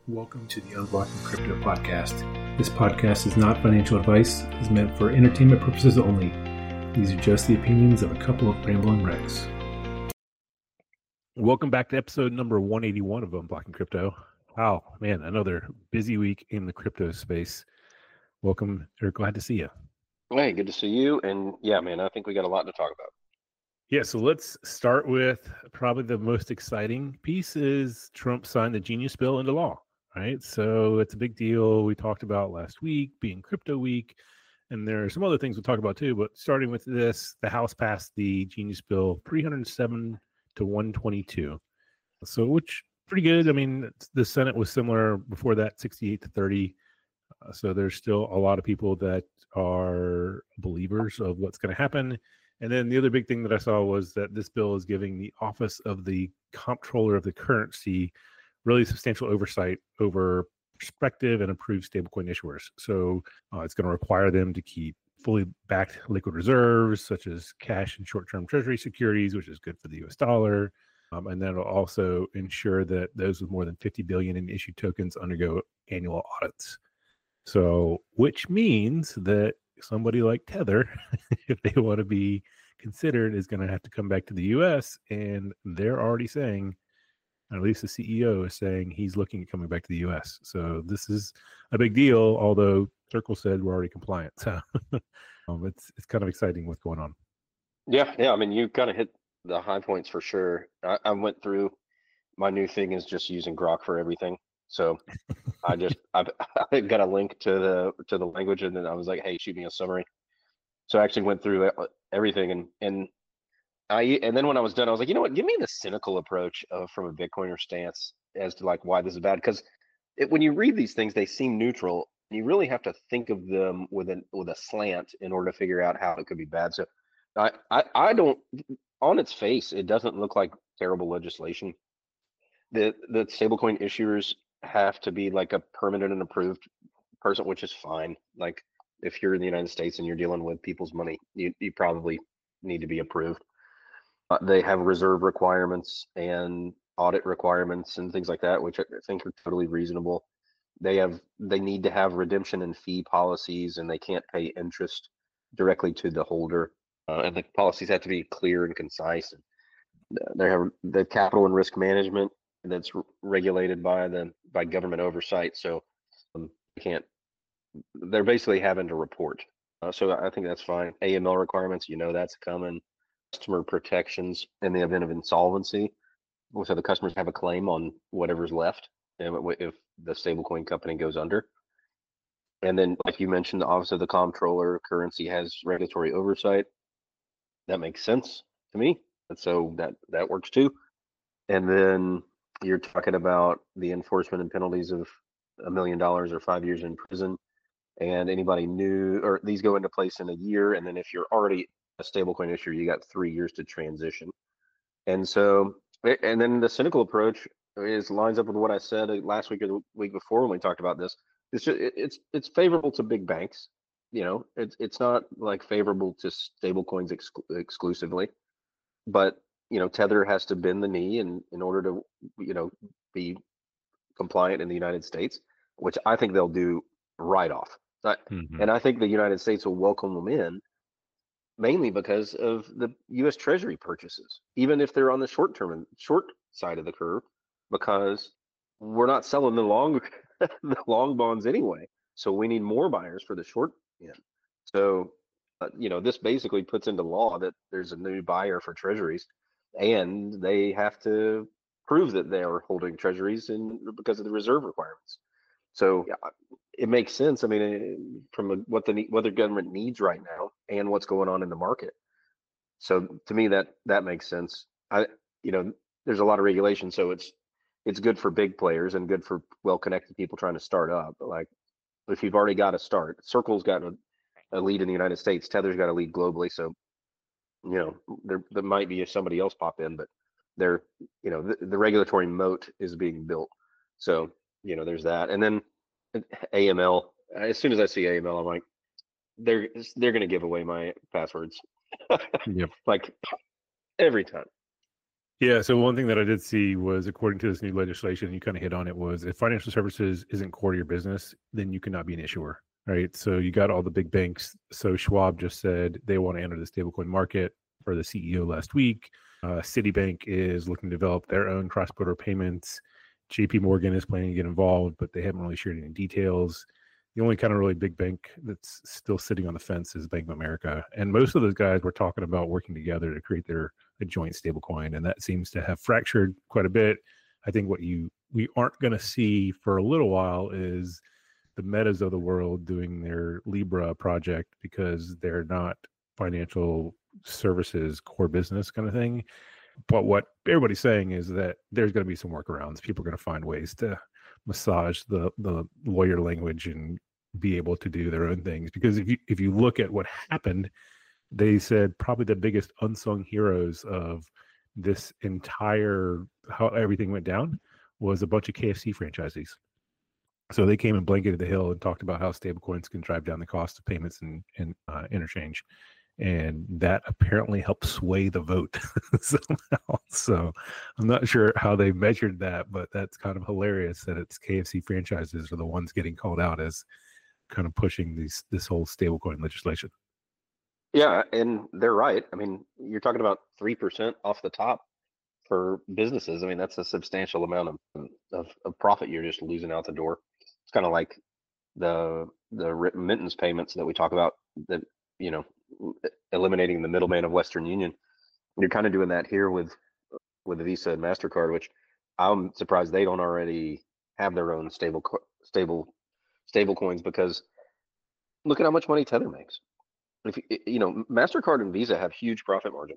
Welcome to the Unblocking Crypto podcast. This podcast is not financial advice. It is meant for entertainment purposes only. These are just the opinions of a couple of rambling wrecks. Welcome back to episode number 181 of Unblocking Crypto. Wow, man, another busy week in the crypto space. Welcome, or glad to see you. Hey, good to see you. And yeah, man, I think we got a lot to talk about. Yeah, so let's start with probably the most exciting piece is Trump signed the Genius Bill into law, right? So it's a big deal. We talked about last week being crypto week, and there are some other things we'll talk about too. But starting with this, the House passed the Genius Bill 307 to 122. So which pretty good. I mean, the Senate was similar before that, 68 to 30. So there's still a lot of people that are believers of what's going to happen. And then the other big thing that I saw was that this bill is giving the office of the comptroller of the currency really substantial oversight over prospective and approved stablecoin issuers. So it's going to require them to keep fully backed liquid reserves, such as cash and short-term treasury securities, which is good for the US dollar. And then it'll also ensure that those with more than 50 billion in issued tokens undergo annual audits. So, which means that somebody like Tether, if they want to be considered, is going to have to come back to the U.S. And they're already saying, at least the CEO is saying he's looking at coming back to the U.S. So this is a big deal, although Circle said we're already compliant. So it's kind of exciting what's going on. Yeah. I mean, you kind of hit the high points for sure. I went through, my new thing is just using Grok for everything. So I got a link to the language, and then I was like, hey, shoot me a summary. So I actually went through everything, and then when I was done, I was like, you know what, give me the cynical approach from a Bitcoiner stance as to like why this is bad, because when you read these things, they seem neutral, and you really have to think of them with a slant in order to figure out how it could be bad. So I don't, on its face, it doesn't look like terrible legislation. The stablecoin issuers have to be like a permanent and approved person, which is fine. Like if you're in the United States and you're dealing with people's money, you probably need to be approved. They have reserve requirements and audit requirements and things like that, which I think are totally reasonable. They need to have redemption and fee policies, and they can't pay interest directly to the holder. And the policies have to be clear and concise. They have the capital and risk management that's regulated by government oversight. So they're basically having to report. So I think that's fine. AML requirements, that's coming. Customer protections in the event of insolvency. So the customers have a claim on whatever's left if the stablecoin company goes under. And then, like you mentioned, the Office of the Comptroller of Currency has regulatory oversight. That makes sense to me. And so that works too. And then you're talking about the enforcement and penalties of $1 million or 5 years in prison. And anybody new, or these go into place in a year. And then if you're already a stablecoin issuer, you got 3 years to transition. And so, and then the cynical approach lines up with what I said last week or the week before when we talked about this. It's favorable to big banks. It's not like favorable to stablecoins exclusively, but Tether has to bend the knee in order to be compliant in the United States, which I think they'll do right off. And I think the United States will welcome them in, mainly because of the U.S. Treasury purchases, even if they're on the short side of the curve, because we're not selling the long bonds anyway. So we need more buyers for the short end. So, this basically puts into law that there's a new buyer for treasuries, and they have to prove that they are holding treasuries because of the reserve requirements. So it makes sense. I mean, from what the government needs right now and what's going on in the market. So to me, that makes sense. There's a lot of regulation, so it's good for big players and good for well-connected people trying to start up. Like if you've already got to start, Circle's got a lead in the United States, Tether's got a lead globally. So there might be somebody else pop in, but the regulatory moat is being built. So there's that. And then AML, as soon as I see AML, I'm like, they're going to give away my passwords. Yep. Like every time. Yeah, so one thing that I did see was, according to this new legislation, you kind of hit on it, was if financial services isn't core to your business, then you cannot be an issuer, right? So you got all the big banks. So Schwab just said they want to enter the stablecoin market for the CEO last week. Citibank is looking to develop their own cross-border payments. JP Morgan is planning to get involved, but they haven't really shared any details. The only kind of really big bank that's still sitting on the fence is Bank of America. And most of those guys were talking about working together to create a joint stablecoin, and that seems to have fractured quite a bit. I think what we aren't going to see for a little while is the Metas of the world doing their Libra project, because they're not financial services core business kind of thing. But what everybody's saying is that there's going to be some workarounds. People are going to find ways to massage the lawyer language and be able to do their own things. Because if you look at what happened, they said probably the biggest unsung heroes of this entire, how everything went down, was a bunch of KFC franchisees. So they came and blanketed the hill and talked about how stablecoins can drive down the cost of payments and interchange. And that apparently helped sway the vote somehow. So I'm not sure how they measured that, but that's kind of hilarious that it's KFC franchises are the ones getting called out as kind of pushing this whole stablecoin legislation. Yeah, and they're right. I mean, you're talking about 3% off the top for businesses. I mean, that's a substantial amount of profit you're just losing out the door. It's kind of like the remittance payments that we talk about, that, you know, eliminating the middleman of Western Union. You're kind of doing that here with the Visa and MasterCard, which I'm surprised they don't already have their own stable coins, because look at how much money Tether makes. If you know, MasterCard and Visa have huge profit margins.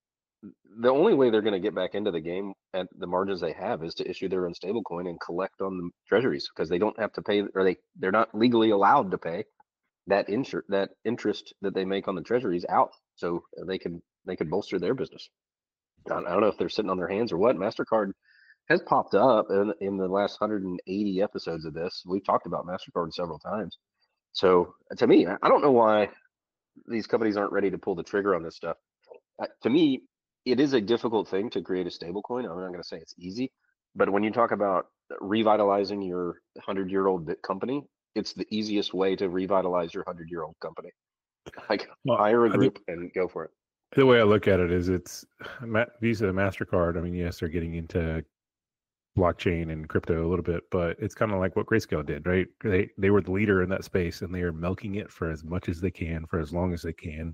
The only way they're going to get back into the game at the margins they have is to issue their own stablecoin and collect on the treasuries, because they don't have to pay, or they're not legally allowed to pay that interest that they make on the treasuries out, so they could bolster their business. I don't know if they're sitting on their hands or what. MasterCard has popped up in the last 180 episodes of this. We've talked about MasterCard several times. So to me, I don't know why these companies aren't ready to pull the trigger on this stuff. To me, it is a difficult thing to create a stable coin. I'm not going to say it's easy, but when you talk about revitalizing your 100-year-old company, it's the easiest way to revitalize your 100-year-old company. Like, hire a group and go for it. The way I look at it is, it's Visa and MasterCard. I mean, yes, they're getting into blockchain and crypto a little bit, but it's kind of like what Grayscale did, right? They were the leader in that space, and they are milking it for as much as they can, for as long as they can.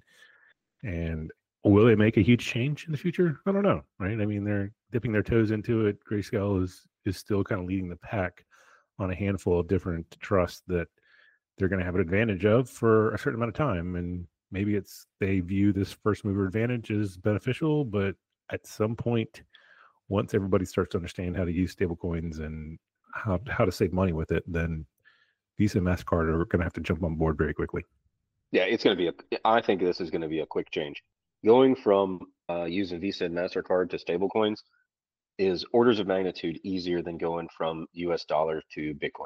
And will they make a huge change in the future? I don't know, right? I mean, they're dipping their toes into it. Grayscale is still kind of leading the pack on a handful of different trusts that they're going to have an advantage of for a certain amount of time. And maybe they view this first mover advantage as beneficial, but at some point, once everybody starts to understand how to use stablecoins and how to save money with it, then Visa and MasterCard are going to have to jump on board very quickly. Yeah, it's going to be I think this is going to be a quick change. Going from using Visa and MasterCard to stablecoins is orders of magnitude easier than going from US dollar to Bitcoin.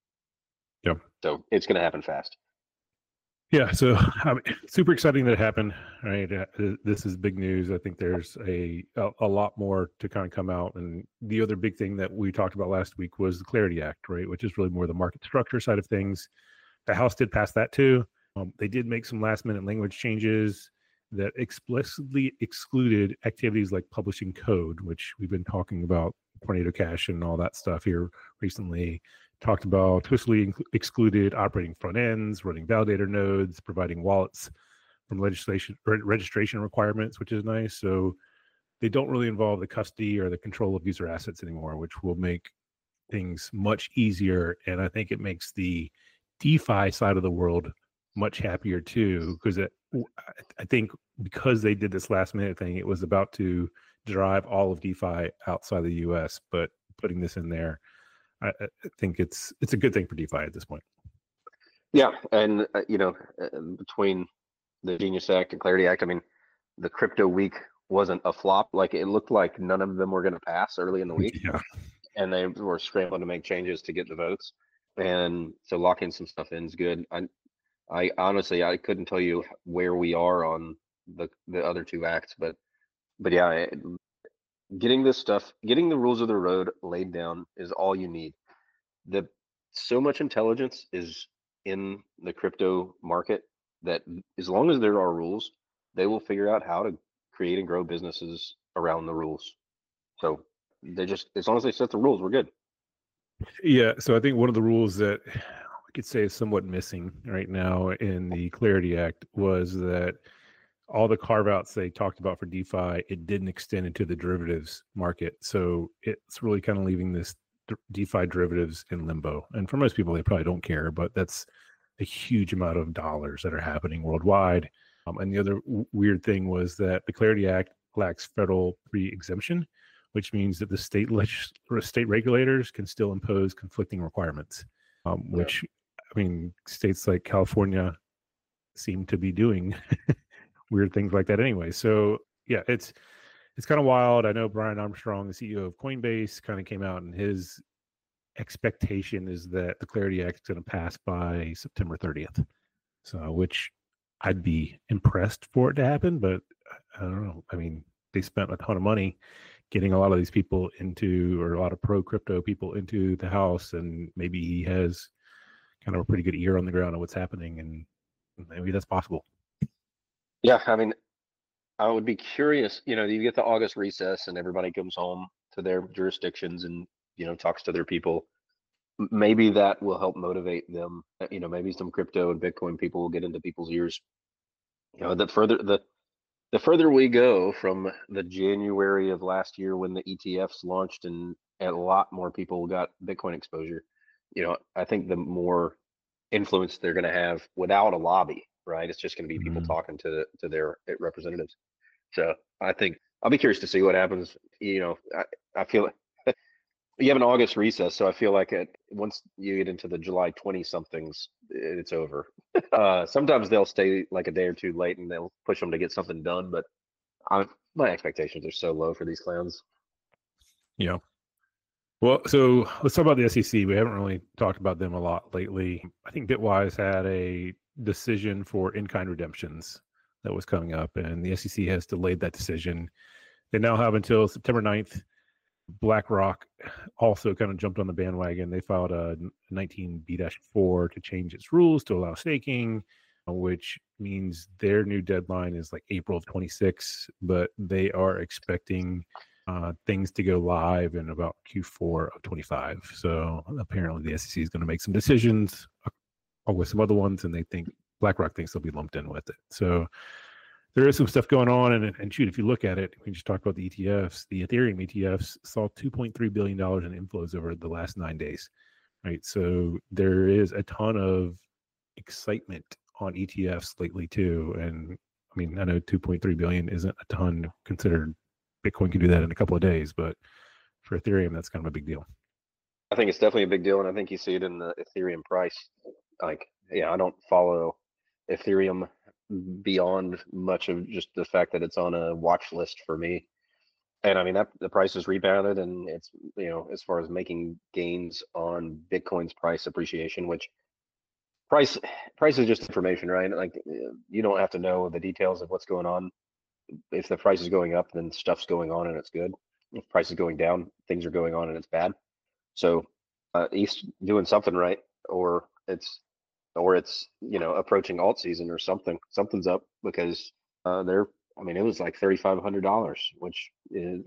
Yep. So it's going to happen fast. Yeah, so super exciting that it happened. Right, this is big news. I think there's a lot more to kind of come out. And the other big thing that we talked about last week was the Clarity Act, right, which is really more the market structure side of things. The House did pass that too. They did make some last-minute language changes that explicitly excluded activities like publishing code, which we've been talking about, Tornado Cash and all that stuff here recently. Talked about explicitly excluded operating front ends, running validator nodes, providing wallets from registration requirements, which is nice. So they don't really involve the custody or the control of user assets anymore, which will make things much easier. And I think it makes the DeFi side of the world much happier too, because I think because they did this last minute thing, it was about to drive all of DeFi outside the US, but putting this in there, I think it's a good thing for DeFi at this point. Yeah, and between the Genius Act and Clarity Act, I mean, the crypto week wasn't a flop. Like, it looked like none of them were going to pass early in the week. Yeah. And they were scrambling to make changes to get the votes, and so locking some stuff in is good. I honestly, I couldn't tell you where we are on the other two acts, but yeah, getting this stuff, getting the rules of the road laid down is all you need. So much intelligence is in the crypto market that as long as there are rules, they will figure out how to create and grow businesses around the rules. So as long as they set the rules, we're good. Yeah. So I think one of the rules that we could say is somewhat missing right now in the Clarity Act was that all the carve outs they talked about for DeFi, it didn't extend into the derivatives market. So it's really kind of leaving this DeFi derivatives in limbo. And for most people, they probably don't care, but that's a huge amount of dollars that are happening worldwide. And the other weird thing was that the Clarity Act lacks federal pre-exemption, which means that the state regulators can still impose conflicting requirements, which, I mean, states like California seem to be doing weird things like that anyway. So yeah, it's kind of wild. I know Brian Armstrong, the CEO of Coinbase, kind of came out, and his expectation is that the Clarity Act is going to pass by September 30th. So, which I'd be impressed for it to happen, but I don't know. I mean, they spent a ton of money getting a lot of these people into, or a lot of pro crypto people into the House, and maybe he has kind of a pretty good ear on the ground of what's happening, and maybe that's possible. Yeah, I mean, I would be curious. You get the August recess, and everybody comes home to their jurisdictions and talks to their people. Maybe that will help motivate them. Maybe some crypto and Bitcoin people will get into people's ears. The further we go from the January of last year when the ETFs launched and a lot more people got Bitcoin exposure, I think the more influence they're going to have without a lobby, right? It's just going to be people talking to their representatives. So I think I'll be curious to see what happens. I feel you have an August recess, so I feel like once you get into the July 20 somethings, it's over. Sometimes they'll stay like a day or two late, and they'll push them to get something done. But my expectations are so low for these clowns. Yeah. Well, so let's talk about the SEC. We haven't really talked about them a lot lately. I think Bitwise had a decision for in-kind redemptions that was coming up, and the SEC has delayed that decision. They now have until September 9th. BlackRock also kind of jumped on the bandwagon. They filed a 19B-4 to change its rules to allow staking, which means their new deadline is like April of 26, but they are expecting things to go live in about Q4 of 25. So apparently the SEC is going to make some decisions with some other ones, and they think BlackRock thinks they'll be lumped in with it. So there is some stuff going on, and shoot, if you look at it, we just talked about the ETFs. The Ethereum ETFs saw $2.3 billion in inflows over the last 9 days, right? So there is a ton of excitement on ETFs lately too. And I mean, I know 2.3 billion isn't a ton considered Bitcoin can do that in a couple of days, but for Ethereum, that's kind of a big deal. I think it's definitely a big deal, and I think you see it in the Ethereum price. Like, I don't follow Ethereum beyond much of just the fact that it's on a watch list for me. And I mean, that the price has rebounded, and it's, as far as making gains on Bitcoin's price appreciation, which price is just information, right? Like, you don't have to know the details of what's going on. If the price is going up, then stuff's going on and it's good. If price is going down, things are going on and it's bad. So he's doing something right, or it's approaching alt season or something. Something's up, because it was like $3,500, which is,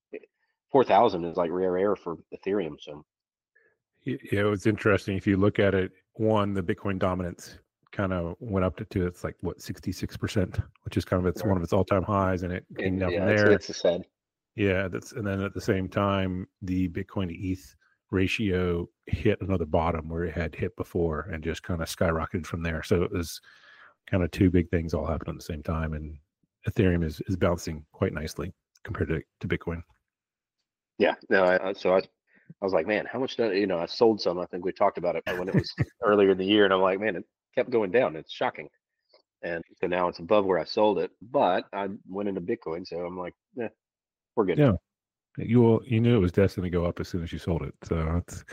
4,000 is like rare air for Ethereum. So yeah, it's interesting. If you look at it, the Bitcoin dominance kind of went up to it's like 66%, which is kind of one of its all-time highs, and it came down from there. It's sad. Yeah, and then at the same time, the Bitcoin to ETH ratio hit another bottom where it had hit before, and just kind of skyrocketed from there. So it was kind of two big things all happened at the same time, and Ethereum is bouncing quite nicely compared to Bitcoin. Yeah, no, I was like, man, how much I sold some. I think we talked about it when it was earlier in the year, and I'm like, man, it kept going down. It's shocking. And so now it's above where I sold it, but I went into Bitcoin, so I'm like, we're good. Yeah, you knew it was destined to go up as soon as you sold it. So it's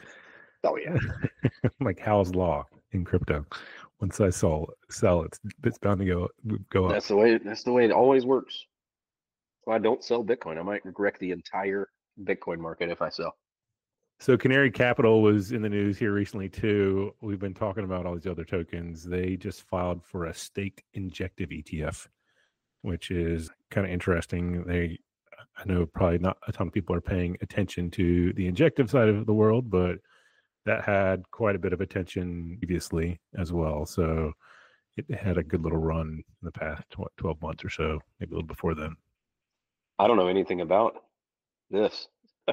like Hal's law in crypto. Once I sell, it's bound to go up. That's the way it always works. I don't sell Bitcoin. I might wreck the entire Bitcoin market if I sell. So Canary Capital was in the news here recently too. We've been talking about all these other tokens. They just filed for a staked injective ETF, which is kind of interesting. I know probably not a ton of people are paying attention to the injective side of the world, but that had quite a bit of attention previously as well. So it had a good little run in the past 12 months or so, maybe a little before then. I don't know anything about this.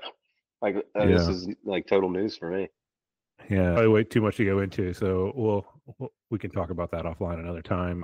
This is like total news for me. Yeah, probably way too much to go into. So we can talk about that offline another time.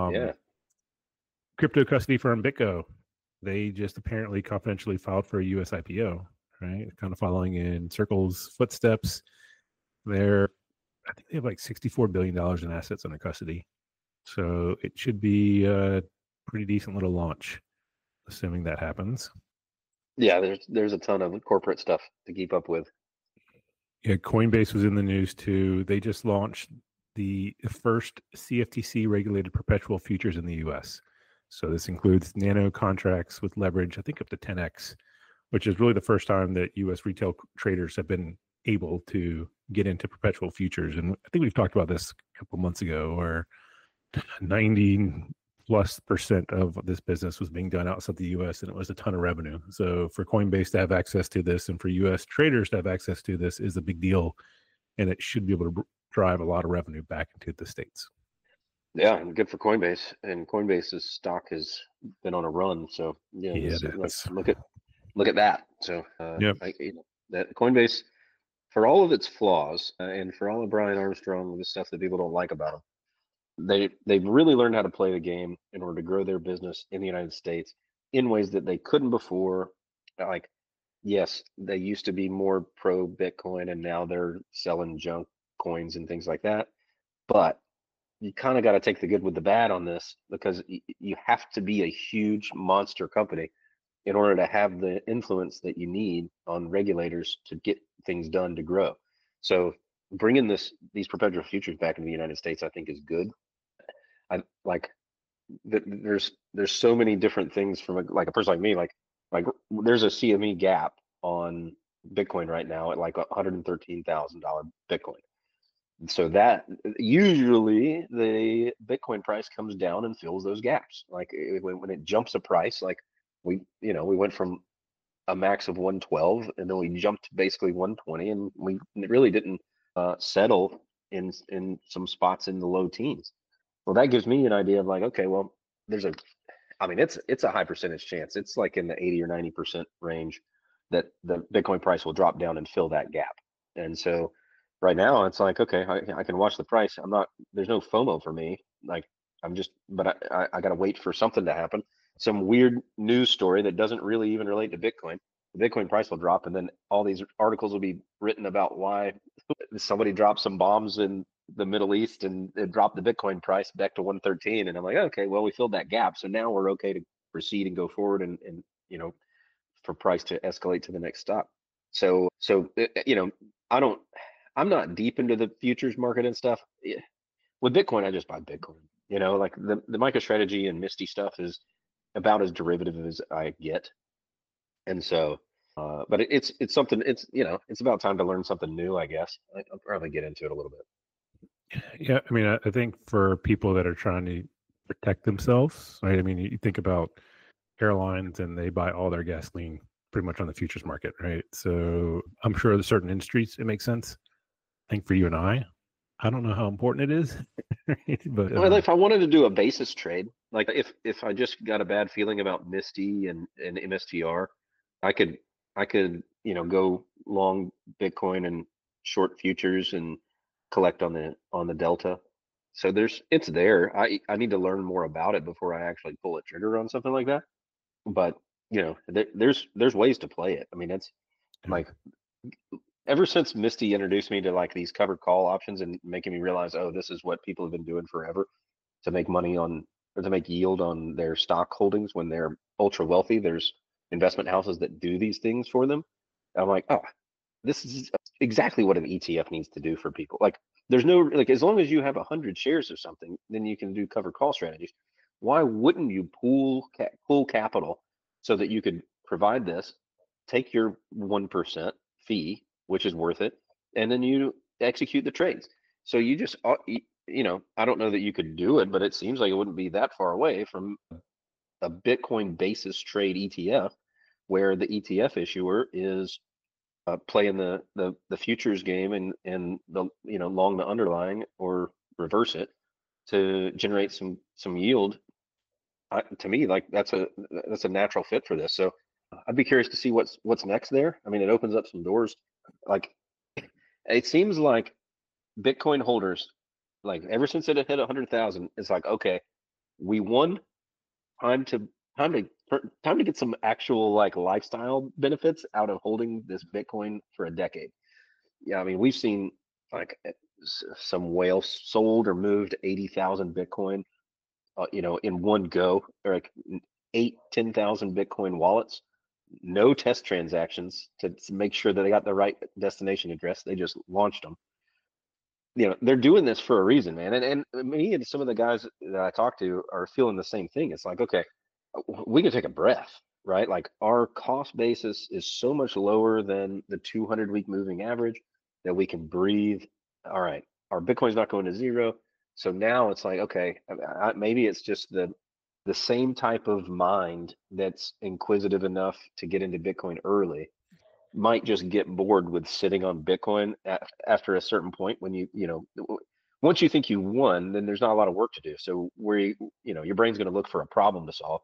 Crypto custody firm BitGo, they just apparently confidentially filed for a U.S. IPO, right? Kind of following in Circle's footsteps. I think they have like $64 billion in assets under custody. So it should be a pretty decent little launch, assuming that happens. Yeah, there's a ton of corporate stuff to keep up with. Yeah, Coinbase was in the news too. They just launched the first CFTC regulated perpetual futures in the US. So this includes nano contracts with leverage, I think up to 10x, which is really the first time that US retail traders have been able to get into perpetual futures. And I think we've talked about this a couple months ago, where 90+% of this business was being done outside the US, and it was a ton of revenue. So for Coinbase to have access to this and for US traders to have access to this is a big deal, and it should be able to drive a lot of revenue back into the States. Yeah, and good for Coinbase. And Coinbase's stock has been on a run. So look at that. So that Coinbase, for all of its flaws and for all of Brian Armstrong, the stuff that people don't like about him, they've really learned how to play the game in order to grow their business in the United States in ways that they couldn't before. Like, yes, they used to be more pro Bitcoin, and now they're selling junk coins and things like that. But you kind of got to take the good with the bad on this, because you have to be a huge monster company in order to have the influence that you need on regulators to get things done to grow. So bringing these perpetual futures back into the United States, I think, is good. There's so many different things from a person like me, like there's a CME gap on Bitcoin right now at like $113,000 Bitcoin. So that usually the Bitcoin price comes down and fills those gaps. Like when it jumps a price, like we went from a max of 112 and then we jumped to basically 120, and we really didn't settle in some spots in the low teens. Well, that gives me an idea of like, okay, well, it's a high percentage chance. It's like in the 80 or 90% range that the Bitcoin price will drop down and fill that gap. And so right now it's like, okay, I can watch the price. There's no FOMO for me. Like but I got to wait for something to happen. Some weird news story that doesn't really even relate to Bitcoin. The Bitcoin price will drop, and then all these articles will be written about why somebody dropped some bombs in the Middle East and it dropped the Bitcoin price back to 113. And I'm like, okay, well, we filled that gap. So now we're okay to proceed and go forward and for price to escalate to the next stop. So I'm not deep into the futures market and stuff. With Bitcoin, I just buy Bitcoin. Like the MicroStrategy and Misty stuff is about as derivative as I get. And so, but it's something, it's about time to learn something new, I guess. I'll probably get into it a little bit. Yeah, I mean, I think for people that are trying to protect themselves, right? I mean, you think about airlines, and they buy all their gasoline pretty much on the futures market, right? So I'm sure there's certain industries it makes sense. I think for you and I don't know how important it is. Right? But if I wanted to do a basis trade, like if I just got a bad feeling about Misty and MSTR, I could go long Bitcoin and short futures and collect on the delta. So it's there. I need to learn more about it before I actually pull a trigger on something like that. But there's ways to play it. I mean, it's like ever since Misty introduced me to like these covered call options and making me realize, oh, this is what people have been doing forever to make money on, or to make yield on their stock holdings when they're ultra wealthy. There's investment houses that do these things for them. I'm like, oh, this is exactly what an ETF needs to do for people. Like there's no, like, as long as you have 100 shares of something, then you can do covered call strategies. Why wouldn't you pool capital so that you could provide this, take your 1% fee, which is worth it, and then you execute the trades. So you just, I don't know that you could do it, but it seems like it wouldn't be that far away from a Bitcoin basis trade ETF, where the ETF issuer is playing the futures game and the long the underlying or reverse it to generate some yield. To me, like that's a natural fit for this. So I'd be curious to see what's next there. I mean, it opens up some doors. Like it seems like Bitcoin holders, like ever since it hit 100,000, it's like, okay, we won. Time to time to get some actual like lifestyle benefits out of holding this Bitcoin for a decade. Yeah, I mean, we've seen like some whales sold or moved 80,000 Bitcoin, in one go, or like 10,000 Bitcoin wallets, no test transactions to make sure that they got the right destination address. They just launched them. They're doing this for a reason, man. And me and some of the guys that I talk to are feeling the same thing. It's like, okay, we can take a breath, right? Like our cost basis is so much lower than the 200-week moving average that we can breathe. All right, our Bitcoin's not going to zero. So now it's like, okay, maybe it's just the same type of mind that's inquisitive enough to get into Bitcoin early might just get bored with sitting on Bitcoin after a certain point when once you think you won, then there's not a lot of work to do. So your brain's going to look for a problem to solve.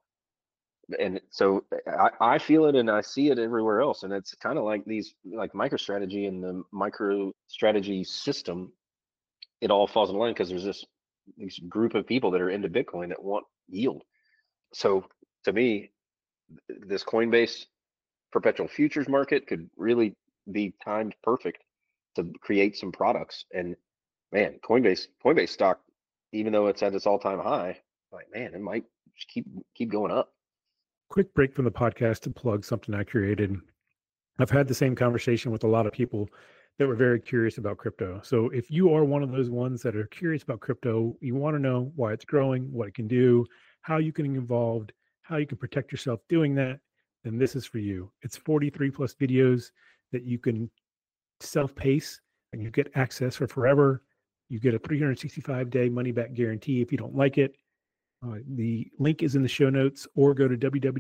And so I feel it and I see it everywhere else. And it's kind of like these, like MicroStrategy and the MicroStrategy system, it all falls in line because there's this group of people that are into Bitcoin that want yield. So to me, this Coinbase perpetual futures market could really be timed perfect to create some products. And man, Coinbase stock, even though it's at its all-time high, like, man, it might just keep going up. Quick break from the podcast to plug something I created. I've had the same conversation with a lot of people that were very curious about crypto. So if you are one of those ones that are curious about crypto, you want to know why it's growing, what it can do, how you can get involved, how you can protect yourself doing that, then this is for you. It's 43 plus videos that you can self-pace and you get access for forever. You get a 365-day money-back guarantee if you don't like it. The link is in the show notes, or go to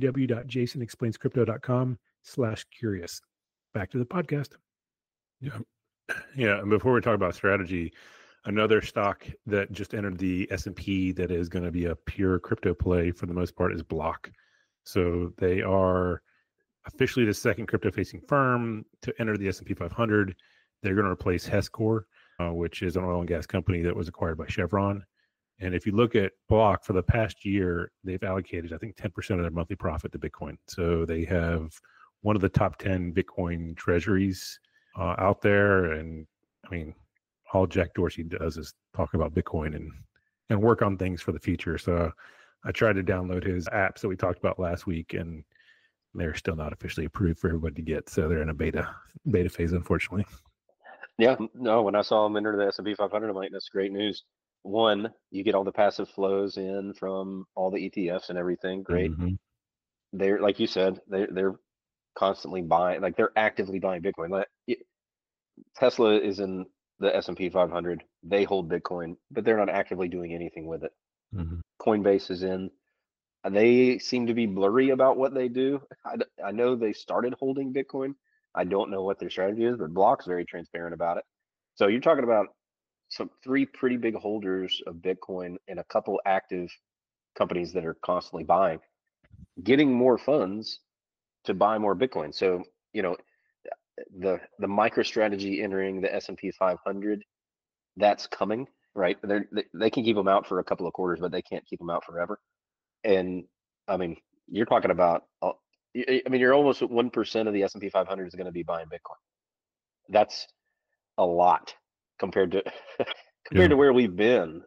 www.jasonexplainscrypto.com/curious. Back to the podcast. Yeah. And before we talk about strategy, another stock that just entered the S&P that is going to be a pure crypto play for the most part is Block. So they are officially the second crypto-facing firm to enter the S&P 500. They're going to replace Hesscore, which is an oil and gas company that was acquired by Chevron. And if you look at Block for the past year, they've allocated, I think, 10% of their monthly profit to Bitcoin. So they have one of the top 10 Bitcoin treasuries out there. And I mean, all Jack Dorsey does is talk about Bitcoin and work on things for the future. So I tried to download his apps that we talked about last week, and they're still not officially approved for everybody to get. So they're in a beta phase, unfortunately. Yeah, no, when I saw them enter the S&P 500, I'm like, that's great news. One, you get all the passive flows in from all the ETFs and everything. Great. Mm-hmm. They're, like you said, they're constantly buying, like they're actively buying Bitcoin. Like, Tesla is in the S&P 500. They hold Bitcoin, but they're not actively doing anything with it. Mm-hmm. Coinbase is in. They seem to be blurry about what they do. I know they started holding Bitcoin. I don't know what their strategy is, but Block's very transparent about it. So you're talking about three pretty big holders of Bitcoin and a couple active companies that are constantly buying, getting more funds to buy more Bitcoin. So, the MicroStrategy entering the S&P 500, that's coming, right? They can keep them out for a couple of quarters, but they can't keep them out forever. And I mean, you're talking about, you're almost at 1% of the S&P 500 is going to be buying Bitcoin. That's a lot compared to to where we've been.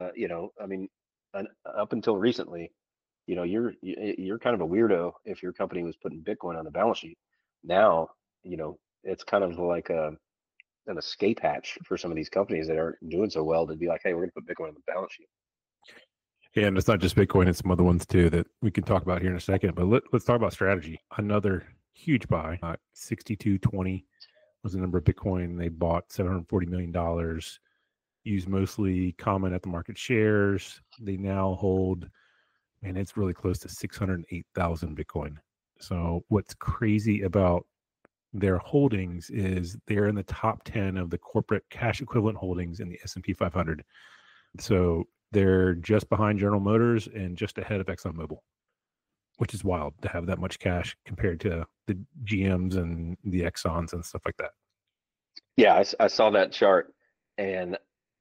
Up until recently, you're kind of a weirdo if your company was putting Bitcoin on the balance sheet. Now, it's kind of like an escape hatch for some of these companies that aren't doing so well to be like, hey, we're going to put Bitcoin on the balance sheet. Yeah, and it's not just Bitcoin; it's some other ones too that we can talk about here in a second. But let's talk about strategy. Another huge buy, 6220 was the number of Bitcoin they bought, $740 million. Used mostly common at the market shares. They now hold, man, it's really close to 608,000 Bitcoin. So what's crazy about their holdings is they're in the top 10 of the corporate cash equivalent holdings in the S&P 500. So they're just behind General Motors and just ahead of ExxonMobil, which is wild to have that much cash compared to the GMs and the Exxons and stuff like that. Yeah, I saw that chart, and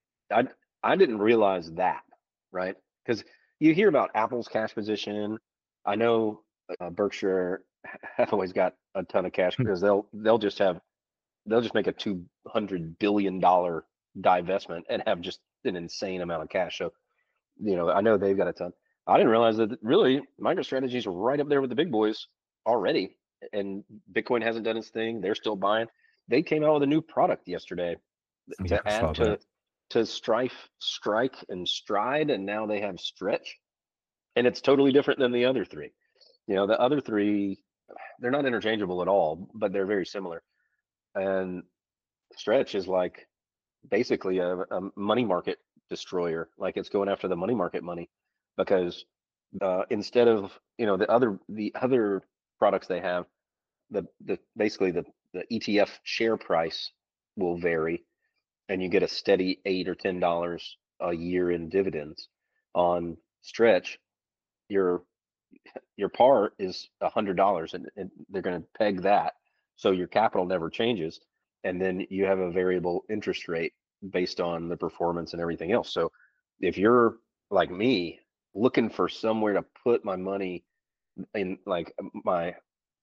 I didn't realize that, right? Because you hear about Apple's cash position. I know Berkshire Hathaway's got a ton of cash because they'll just make a $200 billion divestment and have just an insane amount of cash. So, I know they've got a ton. I didn't realize that really MicroStrategy's right up there with the big boys already, and Bitcoin hasn't done its thing. They're still buying. They came out with a new product yesterday to add to Strike, and Stride, and now they have Stretch, and it's totally different than the other three. The other three, they're not interchangeable at all, but they're very similar. And Stretch is like basically a money market destroyer. Like, it's going after the money market money, because instead of the other products they have, basically the ETF share price will vary, and you get a steady $8 or $10 a year in dividends. On Stretch, your par is $100, and they're going to peg that, so your capital never changes, and then you have a variable interest rate based on the performance and everything else. So if you're like me, looking for somewhere to put my money in, like my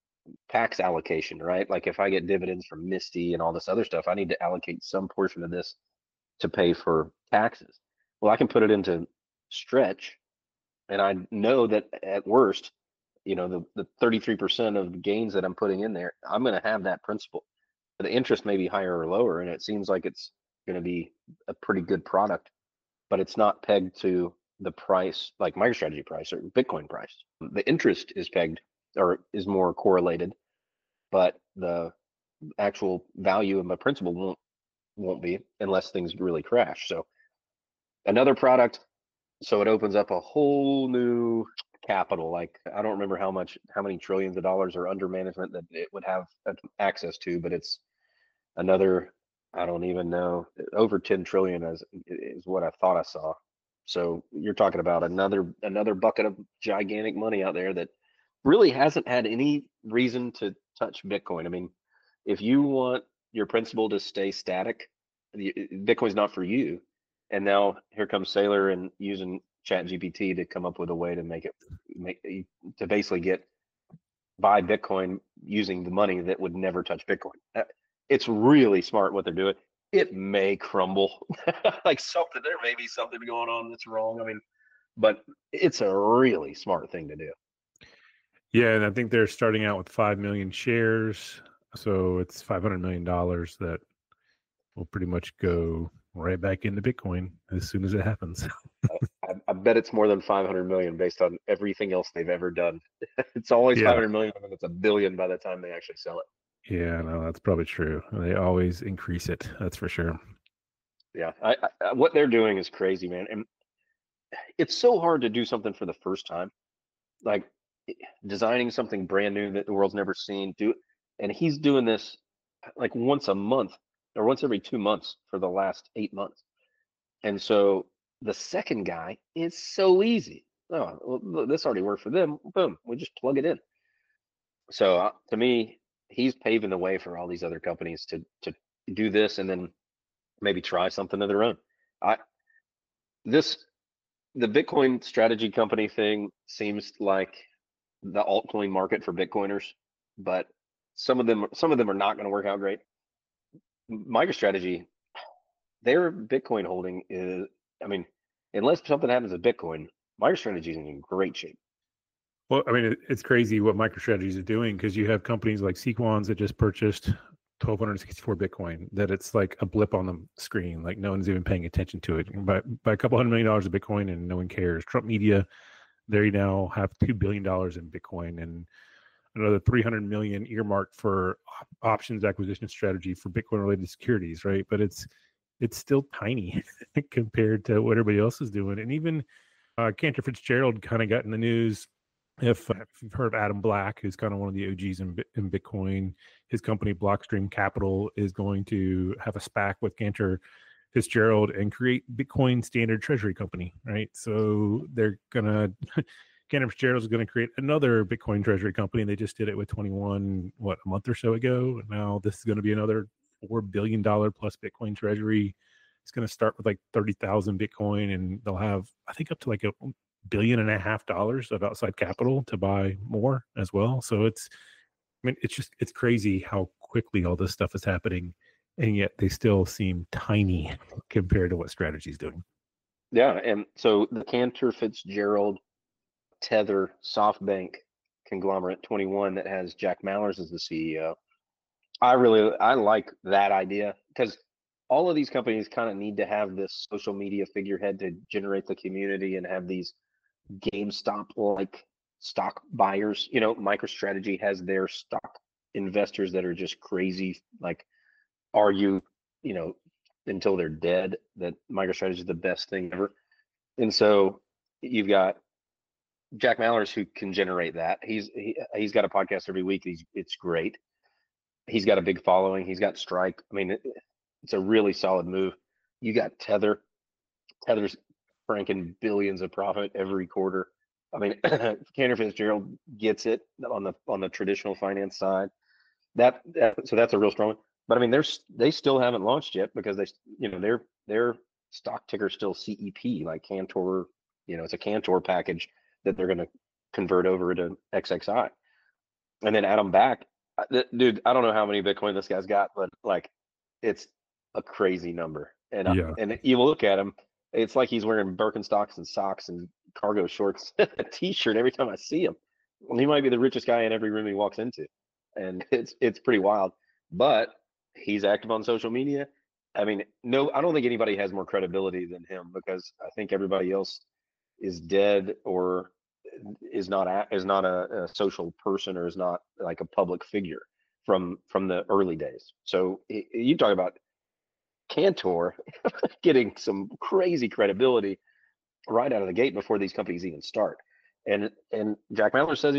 tax allocation, right? Like, if I get dividends from Misty and all this other stuff, I need to allocate some portion of this to pay for taxes. Well, I can put it into Stretch, and I know that at worst, the 33% of the gains that I'm putting in there, I'm going to have that principal. The interest may be higher or lower, and it seems like it's going to be a pretty good product, but it's not pegged to the price, like MicroStrategy price or Bitcoin price. The interest is pegged, or is more correlated, but the actual value of my principal won't be, unless things really crash. So another product, so it opens up a whole new capital. Like, I don't remember how many trillions of dollars are under management that it would have access to, but it's another, I don't even know, over 10 trillion is what I thought I saw. So you're talking about another bucket of gigantic money out there that really hasn't had any reason to touch Bitcoin. I mean, if you want your principal to stay static, Bitcoin's not for you. And now here comes Saylor and using ChatGPT to come up with a way to basically buy Bitcoin using the money that would never touch Bitcoin. It's really smart what they're doing. It may crumble, like there may be something going on that's wrong. I mean, but it's a really smart thing to do. Yeah, and I think they're starting out with 5 million shares, so it's $500 million that will pretty much go right back into Bitcoin as soon as it happens. I bet it's more than 500 million based on everything else they've ever done. It's always 500 million, and it's $1 billion by the time they actually sell it. Yeah, no, that's probably true. They always increase it. That's for sure. Yeah, what they're doing is crazy, man. And it's so hard to do something for the first time, like designing something brand new that the world's never seen. And he's doing this like once a month or once every 2 months for the last 8 months. And so the second guy is so easy. Oh, well, this already worked for them. Boom, we just plug it in. So to me, he's paving the way for all these other companies to do this, and then maybe try something of their own. The Bitcoin strategy company thing seems like the altcoin market for Bitcoiners, but some of them are not going to work out great. MicroStrategy, their Bitcoin holding is, I mean, unless something happens with Bitcoin, MicroStrategy is in great shape. Well, I mean, it's crazy what MicroStrategy is doing, because you have companies like Sequans that just purchased 1,264 Bitcoin, that it's like a blip on the screen, like no one's even paying attention to it. By a couple $100 million of Bitcoin, and no one cares. Trump media, they now have $2 billion in Bitcoin, and another 300 million earmarked for options acquisition strategy for Bitcoin related securities, right? But it's still tiny compared to what everybody else is doing. And even Cantor Fitzgerald kind of got in the news. If you've heard of Adam Black, who's kind of one of the OGs in Bitcoin, his company Blockstream Capital is going to have a SPAC with Cantor Fitzgerald and create Bitcoin Standard Treasury Company, right? So they're gonna Cantor Fitzgerald is going to create another Bitcoin Treasury Company. They just did it with 21, a month or so ago. Now this is going to be another $4 billion plus Bitcoin Treasury. It's going to start with like 30,000 Bitcoin, and they'll have, I think, up to like $1.5 billion of outside capital to buy more as well. So it's crazy how quickly all this stuff is happening, and yet they still seem tiny compared to what Strategy's doing. Yeah, and so the Cantor Fitzgerald Tether SoftBank conglomerate 21 that has Jack Mallers as the CEO. I like that idea, because all of these companies kind of need to have this social media figurehead to generate the community and have these GameStop-like stock buyers. MicroStrategy has their stock investors that are just crazy, like argue, until they're dead that MicroStrategy is the best thing ever. And so you've got Jack Mallers, who can generate that. He's got a podcast every week. It's great. He's got a big following. He's got Strike. I mean, it's a really solid move. You got Tether. Tether's cranking billions of profit every quarter. I mean, Cantor Fitzgerald gets it on the traditional finance side. So that's a real strong one. But I mean, they still haven't launched yet, because their stock ticker still CEP, like Cantor. It's a Cantor package that they're going to convert over to XXI. And then Adam Back, dude, I don't know how many Bitcoin this guy's got, but like, it's a crazy number. And and you look at him, it's like he's wearing Birkenstocks and socks and cargo shorts, a t-shirt every time I see him. Well, he might be the richest guy in every room he walks into, and it's pretty wild. But he's active on social media. I mean, no, I don't think anybody has more credibility than him, because I think everybody else is dead or is not a social person, or is not like a public figure from the early days. So you talk about Cantor getting some crazy credibility right out of the gate before these companies even start. And Jack Mallers says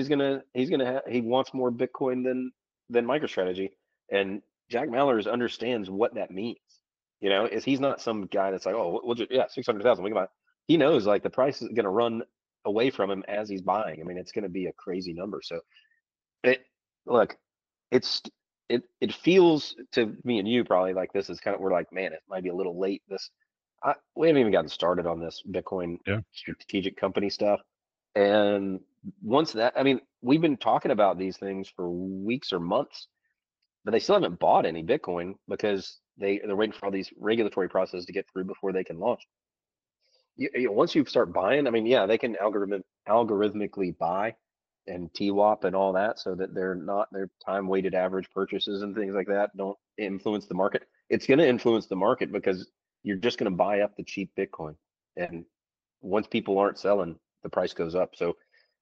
he wants more Bitcoin than MicroStrategy, and Jack Mallers understands what that means. Is he's not some guy that's like, oh, we'll just 600,000, we can buy. He knows like the price is going to run away from him as he's buying. I mean, it's going to be a crazy number. So it feels to me and you probably like this is we're like, man, it might be a little late. We haven't even gotten started on this Bitcoin strategic company stuff. And once that, I mean, we've been talking about these things for weeks or months, but they still haven't bought any Bitcoin, because they're waiting for all these regulatory processes to get through before they can launch. Once you start buying, I mean, yeah, they can algorithmically buy and TWAP and all that, so that their time weighted average purchases and things like that don't influence the market. It's going to influence the market, because you're just going to buy up the cheap Bitcoin, and once people aren't selling, the price goes up. So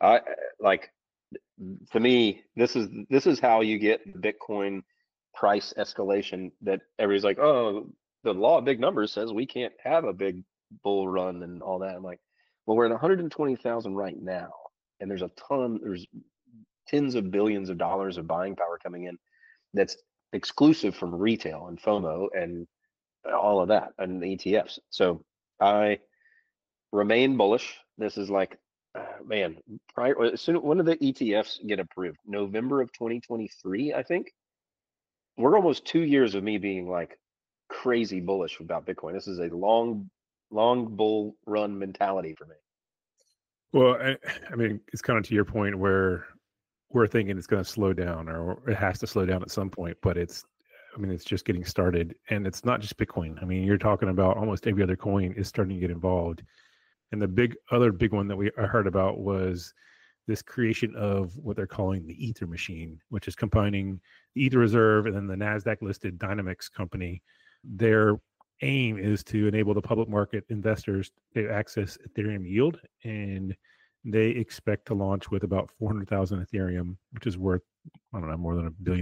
to me, this is how you get Bitcoin price escalation, that everybody's like, oh, the law of big numbers says we can't have a big bull run and all that. I'm like, well, we're at 120,000 right now, and there's tens of billions of dollars of buying power coming in that's exclusive from retail and FOMO and all of that, and the ETFs. So I remain bullish. This is like, man, when do the ETFs get approved? November of 2023, I think. We're almost 2 years of me being like crazy bullish about Bitcoin. This is a long bull run mentality for me. Well, I mean, it's kind of to your point where we're thinking it's going to slow down, or it has to slow down at some point, but it's just getting started, and it's not just Bitcoin. I mean, you're talking about almost every other coin is starting to get involved. And the other big one that I heard about was this creation of what they're calling the Ether machine, which is combining the Ether Reserve and then the NASDAQ listed Dynamics company. Their aim is to enable the public market investors to access Ethereum yield, and they expect to launch with about 400,000 Ethereum, which is worth, I don't know, more than $1.5 billion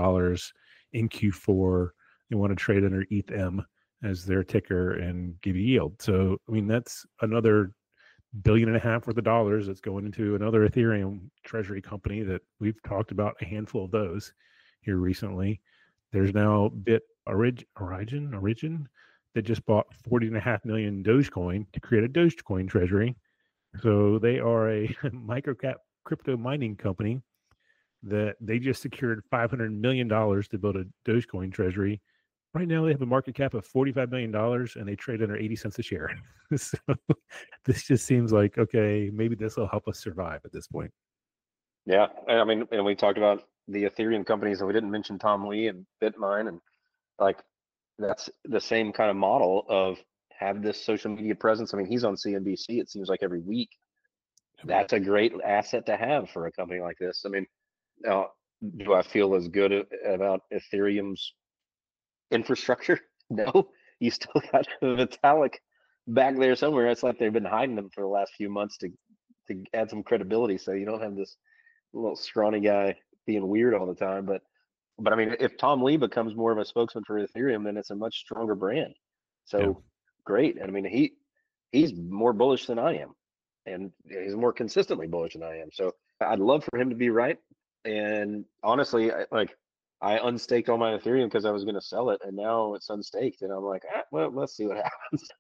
in Q4. They want to trade under ETHM as their ticker and give you yield. So, I mean, that's another $1.5 billion worth of dollars that's going into another Ethereum treasury company that we've talked about a handful of those here recently. There's now Origin that just bought 40.5 million Dogecoin to create a Dogecoin treasury. So they are a microcap crypto mining company that they just secured $500 million to build a Dogecoin treasury. Right now, they have a market cap of $45 million and they trade under 80 cents a share. So this just seems like, okay, maybe this will help us survive at this point. Yeah. I mean, and we talked about the Ethereum companies and we didn't mention Tom Lee and Bitmine, and like that's the same kind of model of have this social media presence. I mean, he's on CNBC, it seems like every week. That's a great asset to have for a company like this. I mean, now, do I feel as good about Ethereum's infrastructure? No, you still got Vitalik back there somewhere. It's like they've been hiding them for the last few months to add some credibility, so you don't have this little scrawny guy being weird all the time. But I mean, if Tom Lee becomes more of a spokesman for Ethereum, then it's a much stronger brand. So great. I mean, he's more bullish than I am, and he's more consistently bullish than I am. So I'd love for him to be right. And honestly, I unstaked all my Ethereum because I was going to sell it, and now it's unstaked, and I'm like, well, let's see what happens.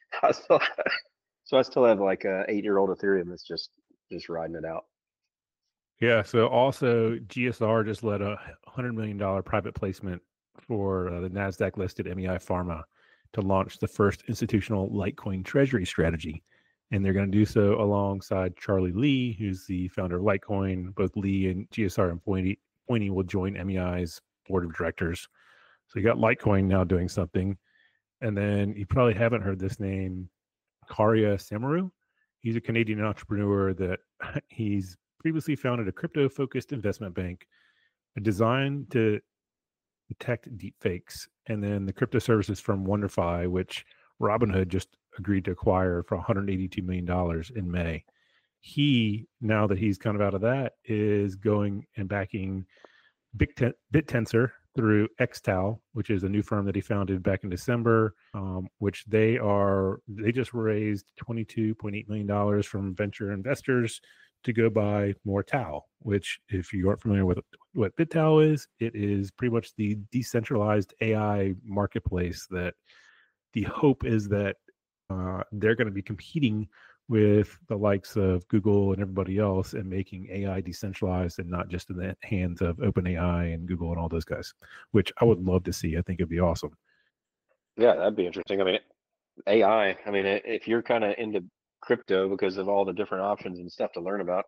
So I still have like a 8-year-old Ethereum that's just riding it out. Yeah. So also GSR just led a $100 million private placement for the NASDAQ listed MEI Pharma to launch the first institutional Litecoin treasury strategy. And they're going to do so alongside Charlie Lee, who's the founder of Litecoin. Both Lee and GSR and Pointy will join MEI's board of directors. So you got Litecoin now doing something. And then you probably haven't heard this name, Karya Samaru. He's a Canadian entrepreneur that he's previously founded a crypto-focused investment bank designed to detect deepfakes. And then the crypto services firm WonderFi, which Robinhood just agreed to acquire for $182 million in May. He, now that he's kind of out of that, is going and backing BitTensor through XTAL, which is a new firm that he founded back in December, which they just raised $22.8 million from venture investors to go buy more Tau, which, if you aren't familiar with what BitTau is, it is pretty much the decentralized AI marketplace that the hope is that they're going to be competing with the likes of Google and everybody else and making AI decentralized and not just in the hands of OpenAI and Google and all those guys, which I would love to see. I think it'd be awesome. Yeah, that'd be interesting. I mean, AI, I mean, if you're kind of into crypto because of all the different options and stuff to learn about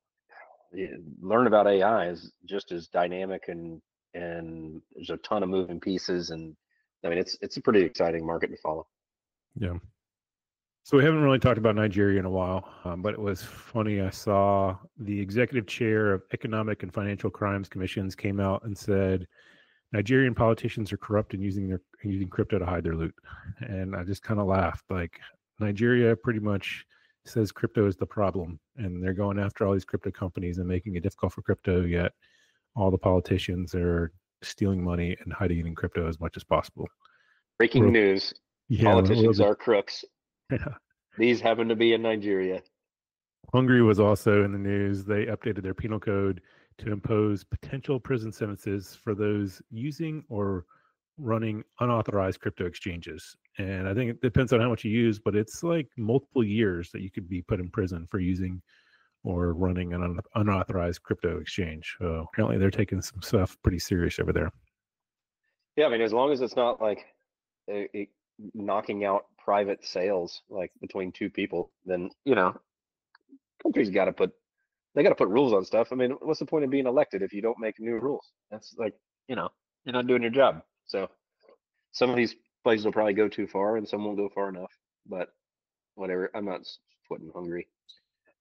AI is just as dynamic, and there's a ton of moving pieces, and I mean it's a pretty exciting market to follow. Yeah. So we haven't really talked about Nigeria in a while, but it was funny. I saw the executive chair of Economic and Financial Crimes Commissions came out and said Nigerian politicians are corrupt and using crypto to hide their loot. And I just kind of laughed. Like, Nigeria pretty much says crypto is the problem, and they're going after all these crypto companies and making it difficult for crypto, yet all the politicians are stealing money and hiding it in crypto as much as possible. Breaking news. Yeah, politicians are crooks. Yeah. These happen to be in Nigeria. Hungary was also in the news. They updated their penal code to impose potential prison sentences for those using or running unauthorized crypto exchanges. And I think it depends on how much you use, but it's like multiple years that you could be put in prison for using or running an unauthorized crypto exchange. So apparently they're taking some stuff pretty serious over there. Yeah, I mean, as long as it's not like knocking out private sales like between two people, then countries got to put rules on stuff. I mean, what's the point of being elected if you don't make new rules? That's like, you're not doing your job. So some of these places will probably go too far and some won't go far enough, but whatever. I'm not putting Hungary.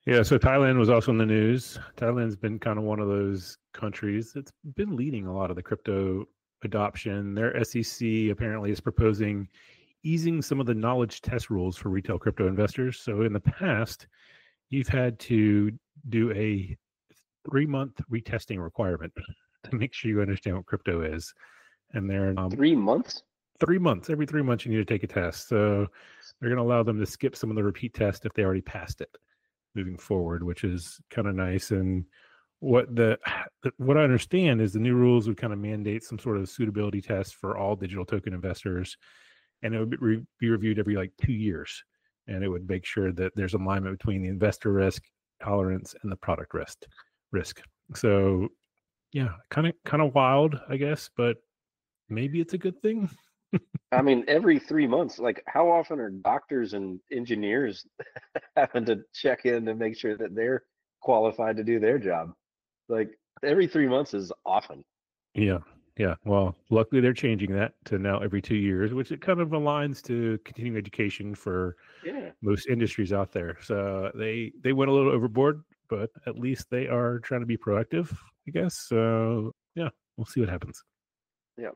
Yeah, so Thailand was also in the news. Thailand's been kind of one of those countries that's been leading a lot of the crypto adoption. Their SEC apparently is proposing easing some of the knowledge test rules for retail crypto investors. So in the past, you've had to do a 3-month retesting requirement to make sure you understand what crypto is. And they're 3 months? 3 months. Every 3 months, you need to take a test. So they're going to allow them to skip some of the repeat tests if they already passed it moving forward, which is kind of nice. And what I understand is the new rules would kind of mandate some sort of suitability test for all digital token investors, and it would be reviewed every like 2 years, and it would make sure that there's alignment between the investor risk tolerance and the product risk. So yeah, kind of wild, I guess, but maybe it's a good thing. I mean, every 3 months, like how often are doctors and engineers having to check in to make sure that they're qualified to do their job? Like every 3 months is often. Yeah. Well, luckily they're changing that to now every 2 years, which it kind of aligns to continuing education for most industries out there. So they went a little overboard, but at least they are trying to be proactive, I guess. So yeah, we'll see what happens. Yeah.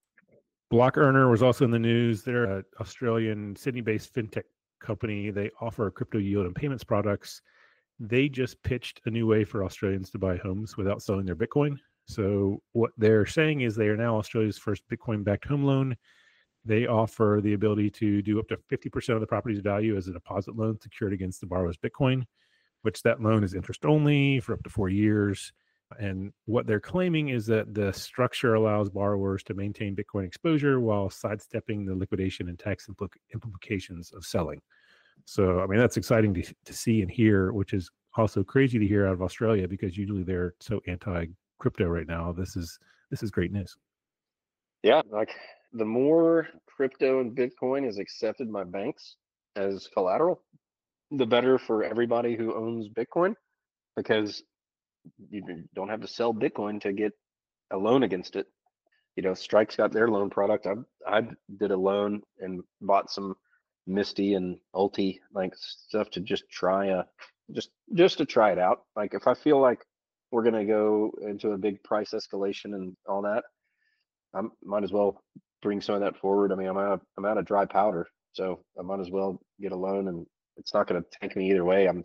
Block Earner was also in the news. They're an Australian Sydney-based fintech company. They offer crypto yield and payments products. They just pitched a new way for Australians to buy homes without selling their Bitcoin. So what they're saying is they are now Australia's first Bitcoin-backed home loan. They offer the ability to do up to 50% of the property's value as a deposit loan secured against the borrower's Bitcoin, which that loan is interest only for up to 4 years. And what they're claiming is that the structure allows borrowers to maintain Bitcoin exposure while sidestepping the liquidation and tax implications of selling. So, I mean, that's exciting to see and hear, which is also crazy to hear out of Australia because usually they're so anti-crypto right now. This is great news. Yeah, like the more crypto and Bitcoin is accepted by banks as collateral, the better for everybody who owns Bitcoin, because you don't have to sell Bitcoin to get a loan against it. You know, Strike's got their loan product. I did a loan and bought some Misty and Ulti like stuff to just try just to try it out. Like if I feel like we're gonna go into a big price escalation and all that, I might as well bring some of that forward. I mean, I'm out of dry powder, so I might as well get a loan, and it's not going to tank me either way.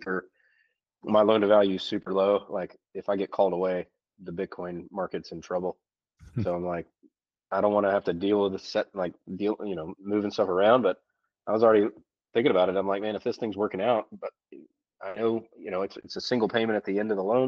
My loan to value is super low. Like if I get called away, the Bitcoin market's in trouble. So I'm like, I don't want to have to deal with moving stuff around. But I was already thinking about it. I'm like, man, if this thing's working out, but I know, it's a single payment at the end of the loan.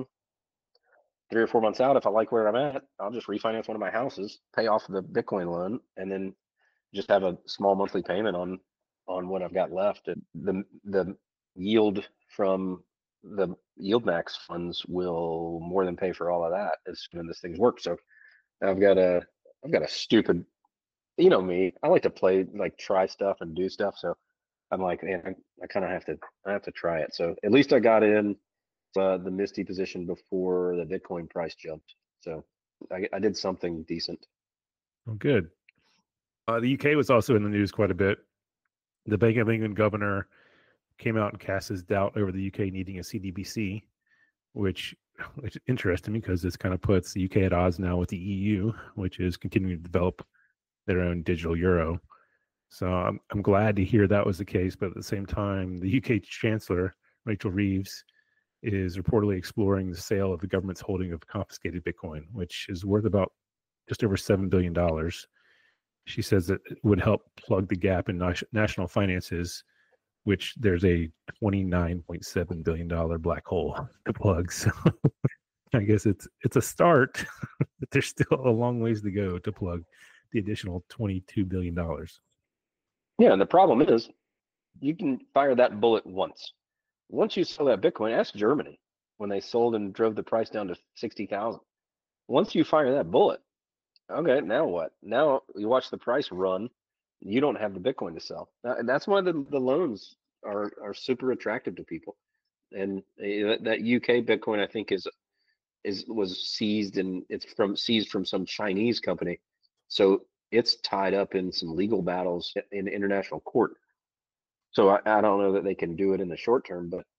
3 or 4 months out, if I like where I'm at, I'll just refinance one of my houses, pay off the Bitcoin loan, and then just have a small monthly payment on what I've got left. The yield from the Yield Max funds will more than pay for all of that as soon as this thing's work. So I've got a stupid, me, I like to play, like try stuff and do stuff. So I'm like, man, I kind of have to try it. So at least I got in the Misty position before the Bitcoin price jumped. So I did something decent. Oh, good. The UK was also in the news quite a bit. The Bank of England governor came out and cast his doubt over the UK needing a CDBC, which is interesting because this kind of puts the UK at odds now with the EU, which is continuing to develop their own digital euro. So I'm glad to hear that was the case. But at the same time, the UK Chancellor, Rachel Reeves, is reportedly exploring the sale of the government's holding of confiscated Bitcoin, which is worth about just over $7 billion. She says that it would help plug the gap in national finances, which there's a $29.7 billion black hole to plug. So I guess it's a start, but there's still a long ways to go to plug the additional $22 billion. Yeah, and the problem is you can fire that bullet once. Once you sell that Bitcoin, ask Germany when they sold and drove the price down to 60,000. Once you fire that bullet, okay, now what? Now you watch the price run. You don't have the Bitcoin to sell, and that's why the loans are super attractive to people. And that UK Bitcoin, I think, was seized, and it's seized from some Chinese company, so it's tied up in some legal battles in international court. So I don't know that they can do it in the short term, but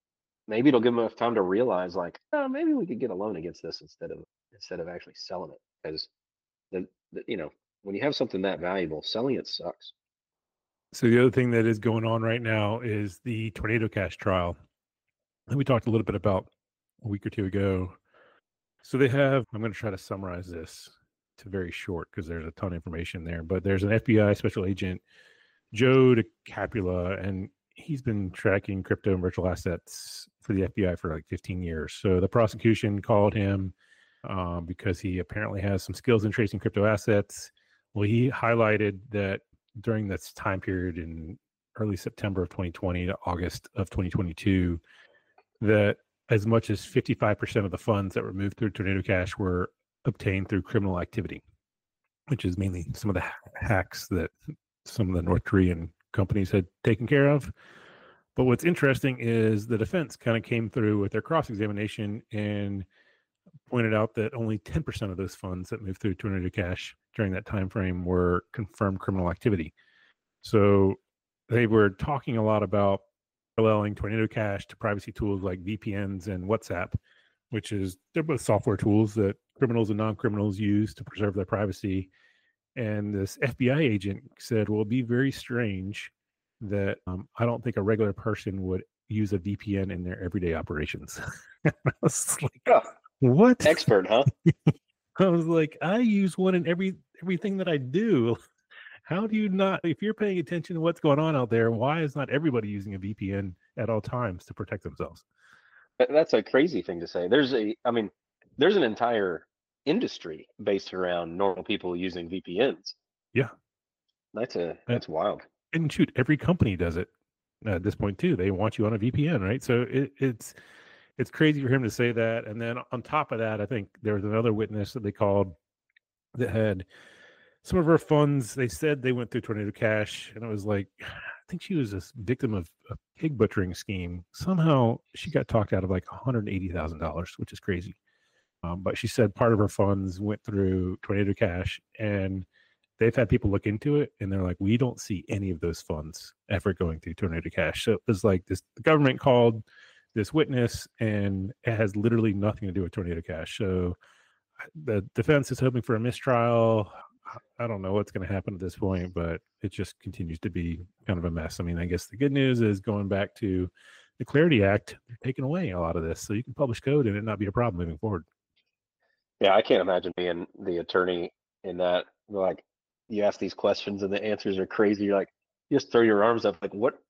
maybe it'll give them enough time to realize, like, oh, maybe we could get a loan against this instead of actually selling it. Because when you have something that valuable, selling it sucks. So the other thing that is going on right now is the Tornado Cash trial that we talked a little bit about a week or two ago. So they have, I'm going to try to summarize this to very short because there's a ton of information there, but there's an FBI special agent, Joe DeCapula, and he's been tracking crypto and virtual assets for the FBI for like 15 years. So the prosecution called him because he apparently has some skills in tracing crypto assets. Well, he highlighted that during this time period in early September of 2020 to August of 2022, that as much as 55% of the funds that were moved through Tornado Cash were obtained through criminal activity, which is mainly some of the hacks that some of the North Korean companies had taken care of. But what's interesting is the defense kind of came through with their cross-examination and pointed out that only 10% of those funds that moved through Tornado Cash during that time frame were confirmed criminal activity. So they were talking a lot about paralleling Tornado Cash to privacy tools like VPNs and WhatsApp, which is, they're both software tools that criminals and non-criminals use to preserve their privacy. And this FBI agent said, well, it'd be very strange that I don't think a regular person would use a VPN in their everyday operations. I was like, what? Expert, huh? I was like, I use one in everything that I do. How do you not, if you're paying attention to what's going on out there, why is not everybody using a VPN at all times to protect themselves? That's a crazy thing to say. There's an entire industry based around normal people using VPNs. Yeah. That's wild. And shoot, every company does it at this point too. They want you on a VPN, right? So it's crazy for him to say that. And then on top of that, I think there was another witness that they called that had some of her funds. They said they went through Tornado Cash, and it was like, I think she was a victim of a pig butchering scheme. Somehow she got talked out of like $180,000, which is crazy. But she said part of her funds went through Tornado Cash, and they've had people look into it, and they're like, we don't see any of those funds ever going through Tornado Cash. So it was like this: the government called this witness, and it has literally nothing to do with Tornado Cash. So the defense is hoping for a mistrial. I don't know what's going to happen at this point, but it just continues to be kind of a mess. I mean, I guess the good news is, going back to the Clarity Act, they're taking away a lot of this, so you can publish code and it not be a problem moving forward. Yeah, I can't imagine being the attorney in that. Like, you ask these questions and the answers are crazy. You're like, you just throw your arms up, like, what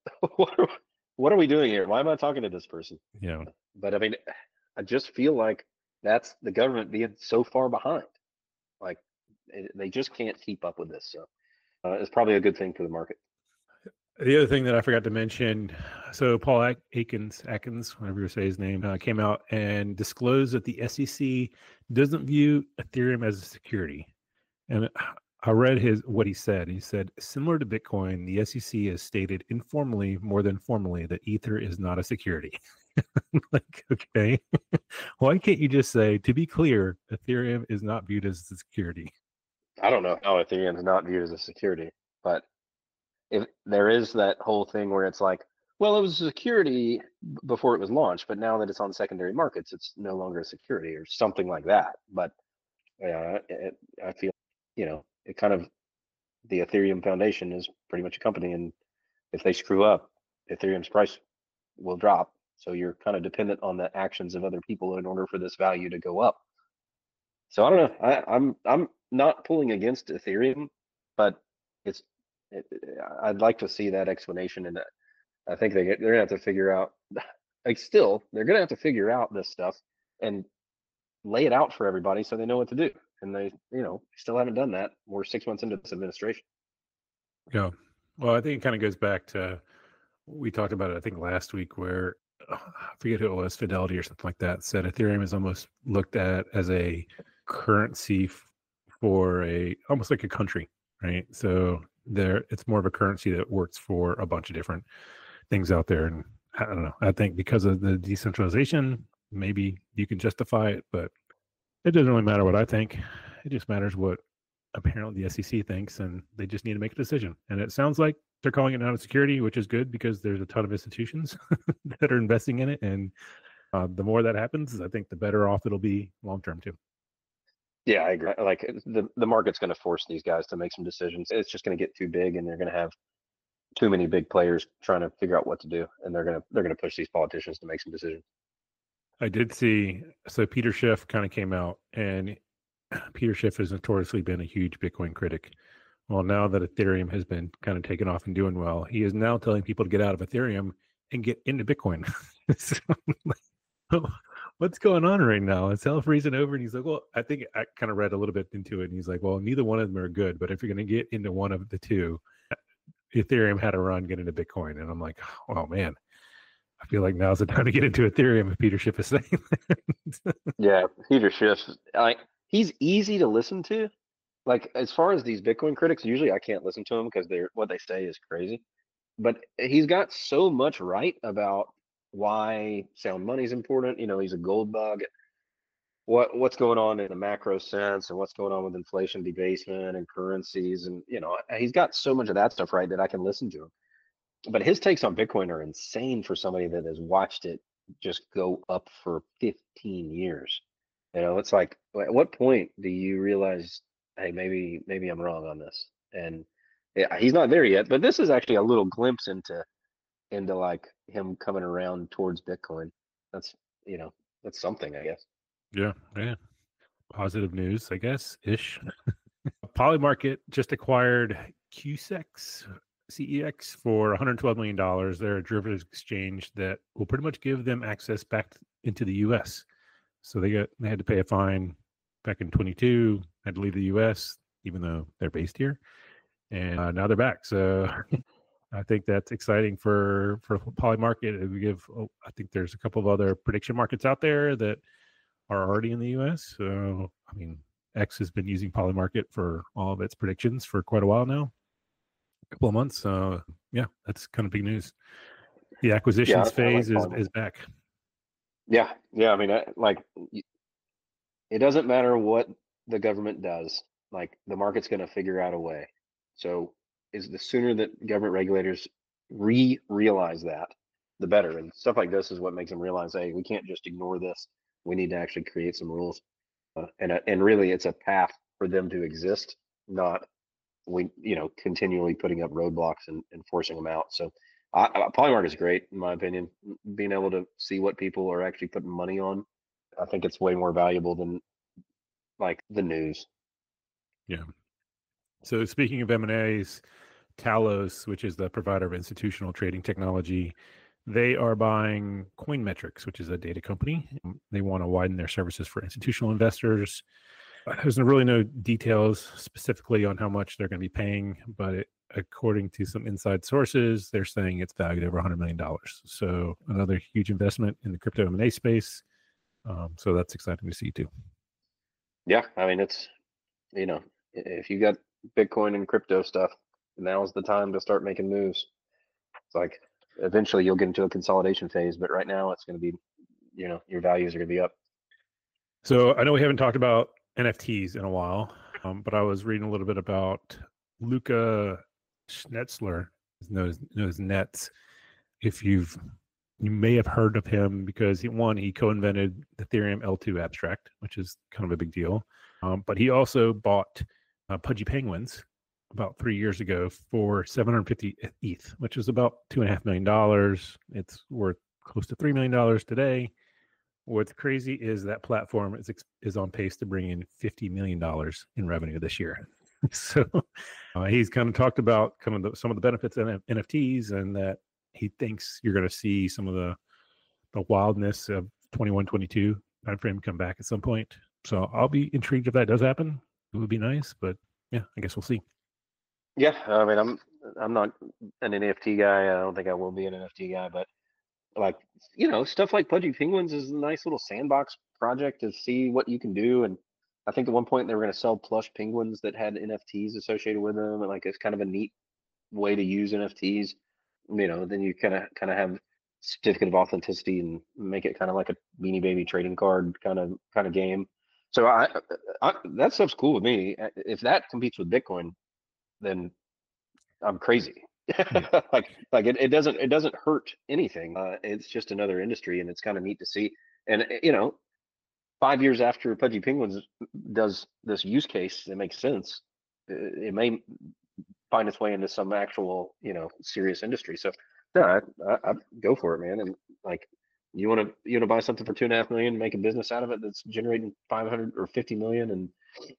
are we doing here? Why am I talking to this person? Yeah. But I mean, I just feel like that's the government being so far behind. Like, they just can't keep up with this. So it's probably a good thing for the market. The other thing that I forgot to mention, so Paul Atkins, whatever you say his name, came out and disclosed that the SEC doesn't view Ethereum as a security. And I read what he said. He said, similar to Bitcoin, the SEC has stated informally, more than formally, that Ether is not a security. Like, okay, why can't you just say, to be clear, Ethereum is not viewed as a security? I don't know how Ethereum is not viewed as a security, but if there is that whole thing where it's like, well, it was a security before it was launched, but now that it's on secondary markets, it's no longer a security or something like that. But yeah, I feel, it kind of, the Ethereum Foundation is pretty much a company, and if they screw up, Ethereum's price will drop. So you're kind of dependent on the actions of other people in order for this value to go up. So I don't know. I'm not pulling against Ethereum, but I'd like to see that explanation, and I think they're gonna have to figure out. They're gonna have to figure out this stuff and lay it out for everybody so they know what to do. And they, still haven't done that. We're 6 months into this administration. Yeah. Well, I think it kind of goes back to, we talked about it, I think last week, where I forget who it was, Fidelity or something like that, said Ethereum is almost looked at as a currency for almost like a country, right? So it's more of a currency that works for a bunch of different things out there. And I don't know. I think because of the decentralization, maybe you can justify it, but it doesn't really matter what I think. It just matters what apparently the SEC thinks, and they just need to make a decision. And it sounds like They're calling it national security, which is good because there's a ton of institutions that are investing in it, and the more that happens, I think the better off it'll be long term too. Yeah, I agree. Like the market's going to force these guys to make some decisions. It's just going to get too big, and they're going to have too many big players trying to figure out what to do, and they're gonna push these politicians to make some decisions. I did see. So Peter Schiff kind of came out, and Peter Schiff has notoriously been a huge Bitcoin critic. Well, now that Ethereum has been kind of taken off and doing well, he is now telling people to get out of Ethereum and get into Bitcoin. So, what's going on right now? Is hell freezing over? And he's like, well, I think I kind of read a little bit into it. And he's like, well, neither one of them are good. But if you're going to get into one of the two, Ethereum had a run, get into Bitcoin. And I'm like, oh, man, I feel like now's the time to get into Ethereum if Peter Schiff is saying that. Yeah, Peter Schiff, he's easy to listen to. Like, as far as these Bitcoin critics, usually I can't listen to them because what they say is crazy. But he's got so much right about why sound money is important. He's a gold bug. What's going on in the macro sense, and what's going on with inflation, debasement, and currencies, and he's got so much of that stuff right that I can listen to him. But his takes on Bitcoin are insane for somebody that has watched it just go up for 15 years. It's like, at what point do you realize, hey, maybe I'm wrong on this? And yeah, he's not there yet, but this is actually a little glimpse into like him coming around towards Bitcoin. That's that's something, I guess. Yeah. Positive news, I guess, ish. Polymarket just acquired CEX for $112 million. They're a derivatives exchange that will pretty much give them access back into the U.S. So they had to pay a fine back in 22, had to leave the U.S., even though they're based here. And now they're back. So I think that's exciting for Polymarket. I think there's a couple of other prediction markets out there that are already in the U.S. So, I mean, X has been using Polymarket for all of its predictions for quite a while now, a couple of months. So, yeah, that's kind of big news. The acquisitions phase is back. Yeah. I mean, it doesn't matter what the government does. Like, the market's going to figure out a way. So, the sooner that government regulators realize that, the better. And stuff like this is what makes them realize, hey, we can't just ignore this. We need to actually create some rules, and really, it's a path for them to exist, not continually putting up roadblocks and forcing them out. So, Polymarket is great in my opinion. Being able to see what people are actually putting money on, I think it's way more valuable than like the news. Yeah. So speaking of M&As, Talos, which is the provider of institutional trading technology, they are buying Coinmetrics, which is a data company. They want to widen their services for institutional investors. There's really no details specifically on how much they're going to be paying, but according to some inside sources, they're saying it's valued over $100 million. So another huge investment in the crypto M&A space. So that's exciting to see too. Yeah, I mean, it's, if you got Bitcoin and crypto stuff, now's the time to start making moves. It's like, eventually you'll get into a consolidation phase, but right now it's going to be, your values are going to be up. So I know we haven't talked about NFTs in a while, but I was reading a little bit about Luca Schnetzler, known as Nets. If you may have heard of him because he co-invented the Ethereum L2 abstract, which is kind of a big deal. But he also bought Pudgy Penguins about 3 years ago for 750 ETH, which is about $2.5 million. It's worth close to $3 million today. What's crazy is that platform is on pace to bring in $50 million in revenue this year. So he's kind of talked about some of the benefits of NFTs, and that he thinks you're going to see some of the wildness of 21, 22 timeframe come back at some point. So I'll be intrigued if that does happen. It would be nice, but yeah, I guess we'll see. Yeah, I mean, I'm not an NFT guy. I don't think I will be an NFT guy, but like, stuff like Pudgy Penguins is a nice little sandbox project to see what you can do. And I think at one point they were going to sell plush penguins that had NFTs associated with them, and like it's kind of a neat way to use NFTs. Then you kind of have certificate of authenticity and make it kind of like a Beanie Baby trading card kind of game. So I that stuff's cool with me. If that competes with Bitcoin, then I'm crazy. Like it doesn't hurt anything. It's just another industry, and it's kind of neat to see. And 5 years after Pudgy Penguins does this use case that makes sense, it may find its way into some actual serious industry. So no, I go for it, man. And like you want to buy something for 2.5 million, make a business out of it that's generating 500 or 50 million, and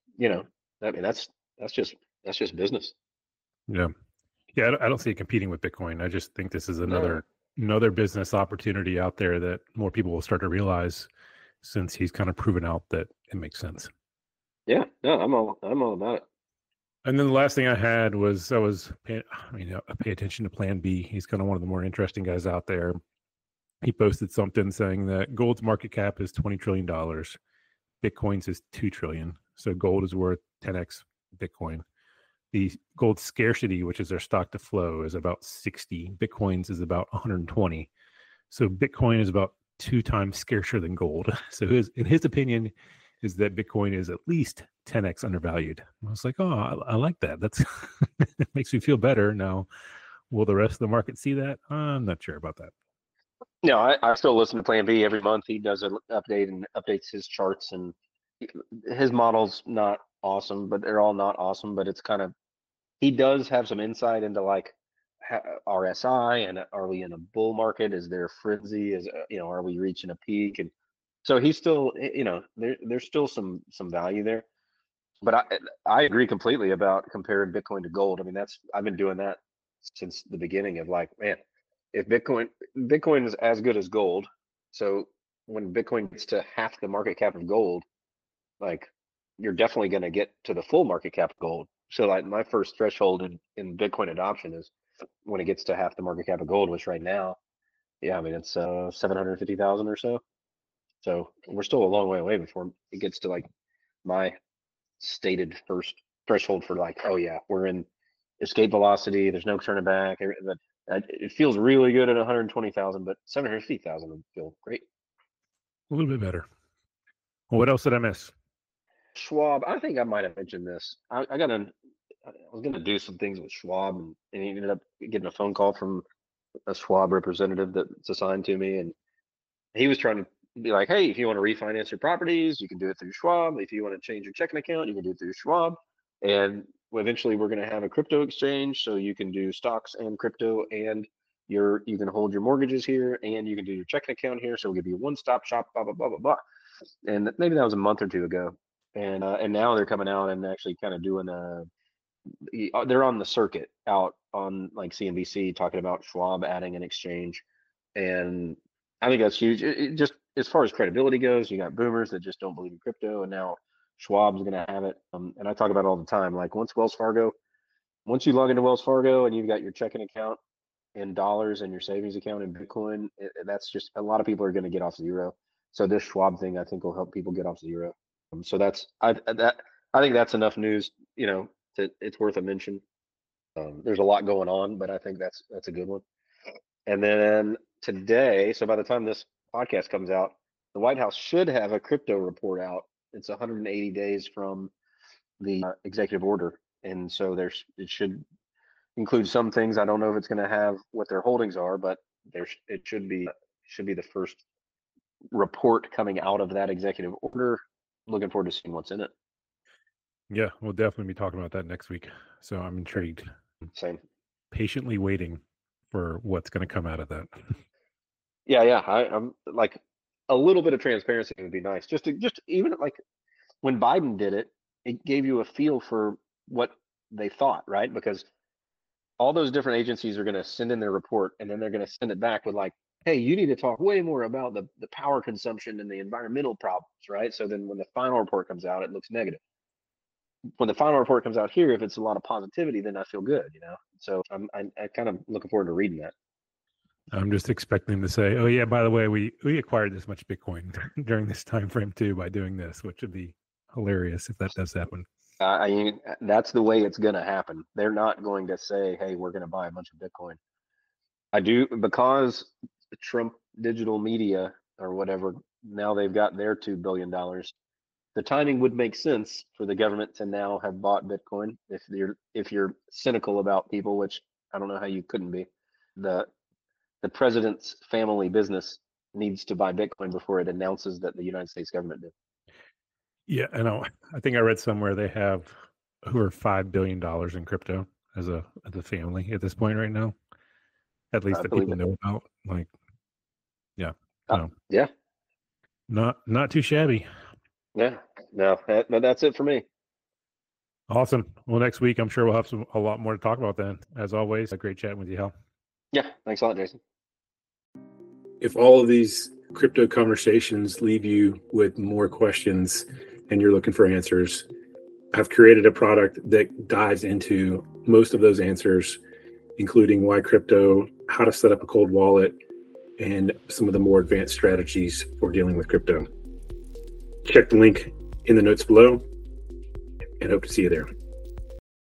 I mean that's just business. Yeah. Yeah, I don't see it competing with Bitcoin. I just think this is No. another business opportunity out there that more people will start to realize, since he's kind of proven out that it makes sense. Yeah, no, I'm all about it. And then the last thing I had was I pay attention to Plan B. He's kind of one of the more interesting guys out there. He posted something saying that gold's market cap is $20 trillion. Bitcoin's is $2 trillion. So gold is worth 10x Bitcoin. The gold scarcity, which is their stock to flow, is about 60. Bitcoin's is about 120. So Bitcoin is about 2 times scarcer than gold. So in his opinion is that Bitcoin is at least 10x undervalued. I was like, oh, I like that. That's it makes me feel better. Now, will the rest of the market see that? I'm not sure about that. No, I still listen to Plan B every month. He does an update and updates his charts, and his model's not awesome, but they're all not awesome. But it's kind of, he does have some insight into like RSI, and are we in a bull market? Is there frenzy? Are we reaching a peak? And so he's still, there's still some value there. But I agree completely about comparing Bitcoin to gold. I mean, I've been doing that since the beginning of like, man, if Bitcoin is as good as gold, so when Bitcoin gets to half the market cap of gold, like you're definitely going to get to the full market cap of gold. So like my first threshold in Bitcoin adoption is when it gets to half the market cap of gold, which right now, yeah, I mean it's 750,000 or so. So we're still a long way away before it gets to like my stated first threshold for like, oh yeah, we're in escape velocity. There's no turning back. It feels really good at 120,000, but 750,000 would feel great. A little bit better. Well, what else did I miss? Schwab, I think I might have mentioned this. I was gonna do some things with Schwab, and he ended up getting a phone call from a Schwab representative that's assigned to me, and he was trying to be like, hey, if you want to refinance your properties, you can do it through Schwab. If you want to change your checking account, you can do it through Schwab. And eventually we're going to have a crypto exchange, so you can do stocks and crypto, and you can hold your mortgages here, and you can do your checking account here. So we'll give you a one-stop shop, blah blah blah blah blah. And maybe that was a month or two ago, and now they're coming out and actually kind of doing they're on the circuit out on like CNBC talking about Schwab adding an exchange, and I think that's huge. It just, as far as credibility goes, you got boomers that just don't believe in crypto, and now Schwab's going to have it. And I talk about it all the time. Like once you log into Wells Fargo and you've got your checking account in dollars and your savings account in Bitcoin, that's just, a lot of people are going to get off zero. So this Schwab thing, I think, will help people get off zero. So I think that's enough news. It's worth a mention. There's a lot going on, but I think that's a good one. And then today, so by the time this podcast comes out, the White House should have a crypto report out. It's 180 days from the executive order, and so it should include some things. I don't know if it's going to have what their holdings are, but it should be the first report coming out of that executive order. Looking forward to seeing what's in it. Yeah, we'll definitely be talking about that next week. So I'm intrigued. Same. Patiently waiting for what's going to come out of that. Yeah. I'm like, a little bit of transparency would be nice. Just even like when Biden did it, it gave you a feel for what they thought, right? Because all those different agencies are going to send in their report, and then they're going to send it back with like, hey, you need to talk way more about the power consumption and the environmental problems, right? So then when the final report comes out, it looks negative. When the final report comes out here, if it's a lot of positivity, then I feel good, So I kind of looking forward to reading that. I'm just expecting to say, oh yeah, by the way, we acquired this much Bitcoin during this time frame too by doing this, which would be hilarious if that does happen. I mean, that's the way it's going to happen. They're not going to say, hey, we're going to buy a bunch of Bitcoin. I do, because Trump Digital Media or whatever, now they've got their $2 billion. The timing would make sense for the government to now have bought Bitcoin. If you're cynical about people, which I don't know how you couldn't be. The president's family business needs to buy Bitcoin before it announces that the United States government did. Yeah, I know. I think I read somewhere they have over $5 billion in crypto as a family at this point right now. At least I that believe people it. know about. Like, yeah, Yeah. not too shabby. Yeah. No, that's it for me. Awesome. Well, next week I'm sure we'll have a lot more to talk about then. As always, a great chatting with you, Hal. Yeah. Thanks a lot, Jason. If all of these crypto conversations leave you with more questions and you're looking for answers, I've created a product that dives into most of those answers, including why crypto, how to set up a cold wallet, and some of the more advanced strategies for dealing with crypto. Check the link in the notes below and hope to see you there.